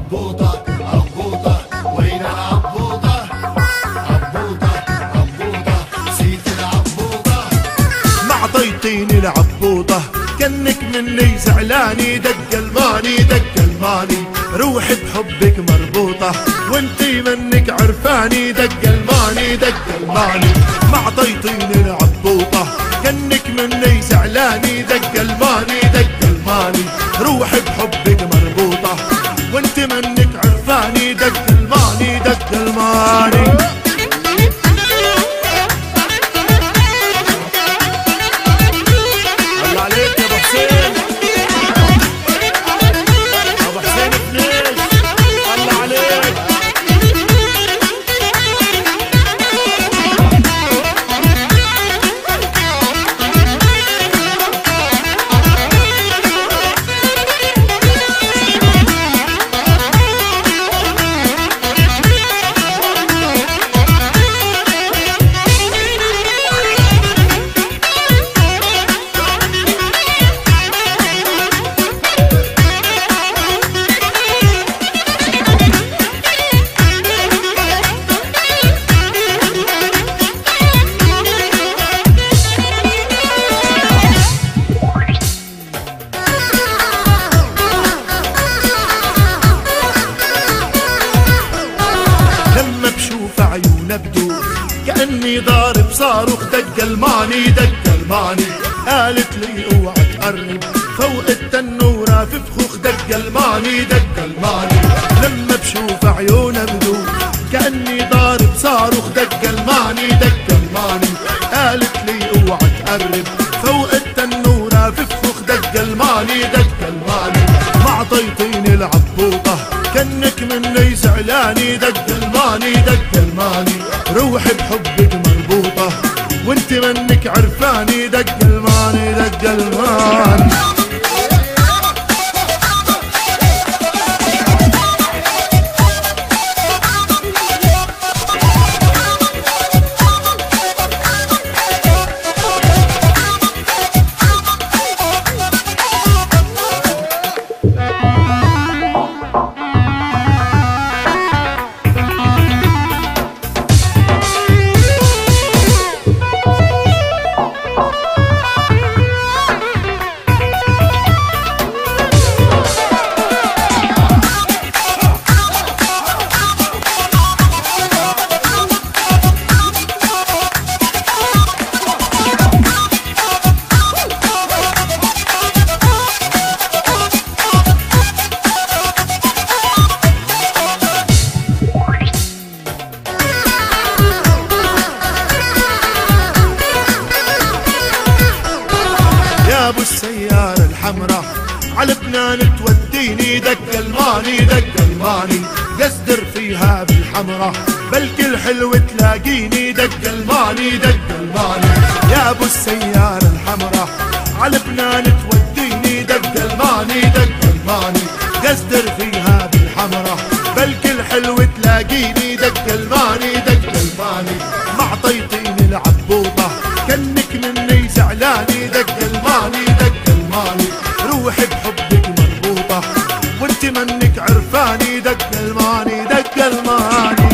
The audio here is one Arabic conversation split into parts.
عبوطة عبوطة وين العبوطة؟ عبوطة عبوطة سيت العبوطة. ما عطيتيني العبوطة كأنك مني زعلاني، دق الماني دق الماني روحي بحبك مربوطة، وانتي منك عرفاني، دق الماني دق الماني. ما عطيتيني العبوطة كأنك مني زعلاني، دق الماني دق الماني روحي بحبك مربوطة، وانتي منك عرفاني، دق الماني دق الماني. نبدو كأني ضارب صاروخ، دق الماني دق الماني قالت لي اوعى تقرب، فوق التنورة في فخوخ، دق الماني دق الماني. لما بشوف عيونها بدو كأني ضارب صاروخ، دق الماني دق الماني قالت لي اوعى تقرب، فوق التنورة في فخوخ، دق الماني دق الماني. ما عطيتيني العبوطة كأنك مني زعلاني، دق الماني دق الماني روحي بحبك مربوطة، وانت منك عرفاني، دق الماني دق الماني. ابو السيارة الحمراء على لبنان توديني، دق الماني دق الماني قصدر فيها بالحمراء، بلكي الحلو تلاقيني، دق الماني دق الماني. يا ابو السيارة الحمراء على لبنان توديني، دق الماني دق الماني قصدر فيها بالحمراء، بلكي الحلو تلاقيني، دق الماني دق الماني. ما عطيتيني العبوطة كأنك مني زعلاني، دق الماني دق الماني روحي بحبك مربوطة، وانت منك عرفاني، دق الماني دق الماني.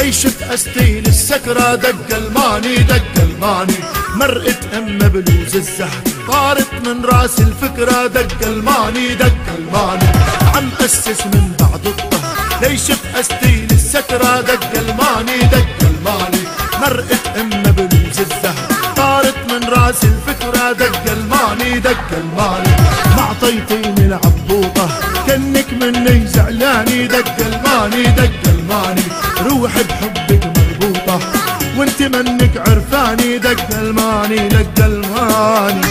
ليش تأستي للسكرة دق الماني دق الماني مرقت بلوز الزهر طارت من راس الفكرة دق الماني دق الماني عم أسس من بعد الظهر ليش تأستي للسكرة دق الماني دق الماني مرقت بلوز الزهر طارت من راس الفكرة دق الماني دق الماني ما عطيتيني العبوطة كنك مني زعلاني دق الماني دق الماني روحي بحبك مربوطة وانت منك عرفاني دق الماني دق الماني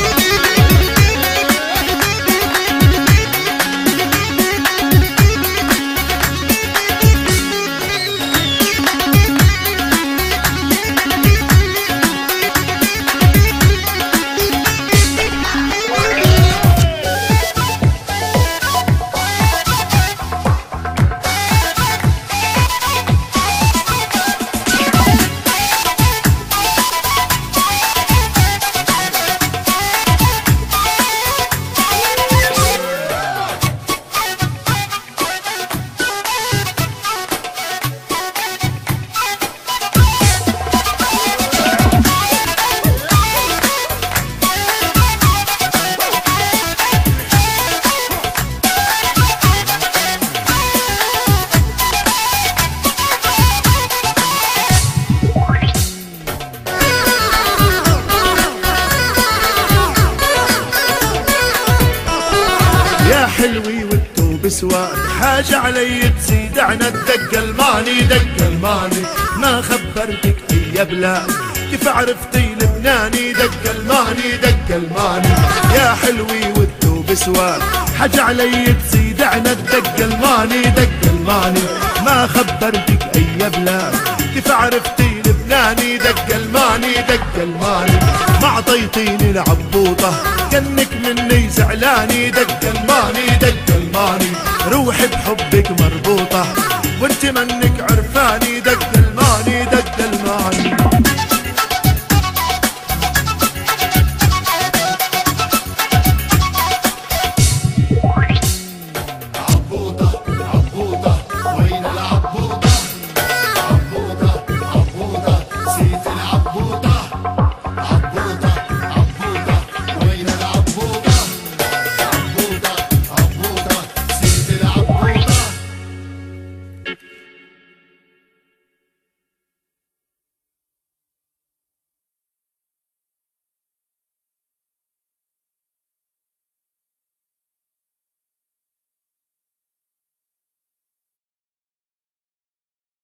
حلوي والتوب سواد حاجة علي تزيد عن الدق الماني دق الماني ما خبرتك اي بلاد كيف عرفتي لبناني دق الماني دق الماني يا حلوي والتوب سواد حاجة علي تزيد عن الدق الماني دق الماني ما خبرتك اي بلاد كيف عرفتي لبناني دق الماني دق الماني ما عطيتيني العبوطة كنك مني زعلاني دق الماني دق الماني روحي بحبك مربوطة وانت منك عرفاني دق